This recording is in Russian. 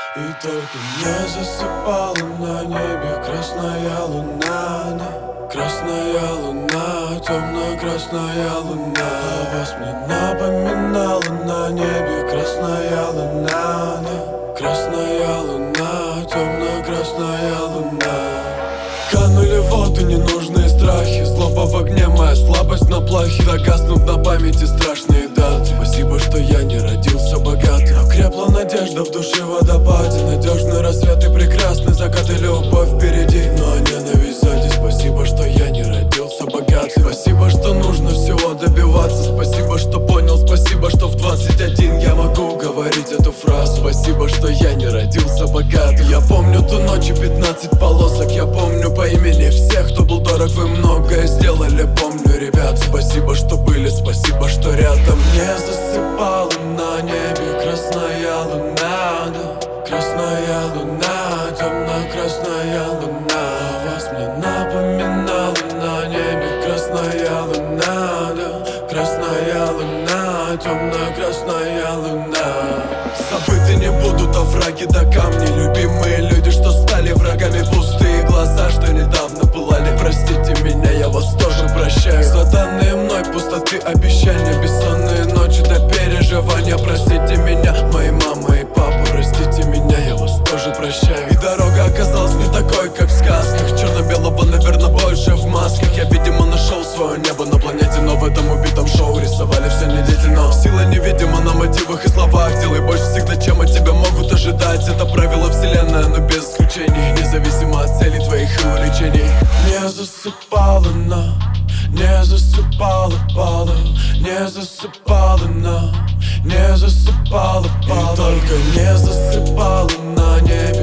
И только не засыпала на небе красная луна, да. Красная луна, темно-красная луна. А вас мне напоминала на небе красная луна, да. Красная луна, темно-красная луна. Канули в воду ненужные страхи, злоба в огне, моя слабость на плахе. Загаснут на памяти страшные даты. Спасибо, что я не родился богатым, но крепла надежда в душе водопаде. Надежный рассвет и прекрасный закат, и любовь впереди, но ненависть сзади. Спасибо, что я не родился богатым. Спасибо, что нужно всего добиваться. Спасибо, что понял, спасибо, что в 21 я могу говорить эту фразу. Спасибо, что я не родился богатым. Я помню ту ночь и 15 полосок. Я помню по имени всех, кто был дорог. Вы многое сделали, помню, ребят. Спасибо, что были, спасибо, что рядом. Не засыпала на небе красная луна, да. Красная луна, темно-красная луна. А вас мне напоминала на небе красная луна, да. Красная луна, темно-красная луна. Забыты не будут овраги до камней. Любимые люди, что стали врагами. Пустые глаза, что недавно пылали. Простите меня, я вас тоже прощаю. За данные мной пустоты обещания. Бессонные ночи до переживания. Простите меня, мои мама и папа. Простите меня, я вас тоже прощаю. И дорога оказалась не такой, как в сказках. Черно-белого, наверное, больше в масках. Я, видимо, нашел свое небо на планете, но в этом убитом шоу рисовали все не дети. Но сила невидима на мотивах и словах. Делай больше всегда, чем от тебя могут ожидать. Это правило вселенная, но без исключений. Независимо от целей твоих и увлечений. Не засыпала на, не засыпала, пала. Не засыпала на, не засыпала, пала. И только не засыпала на небе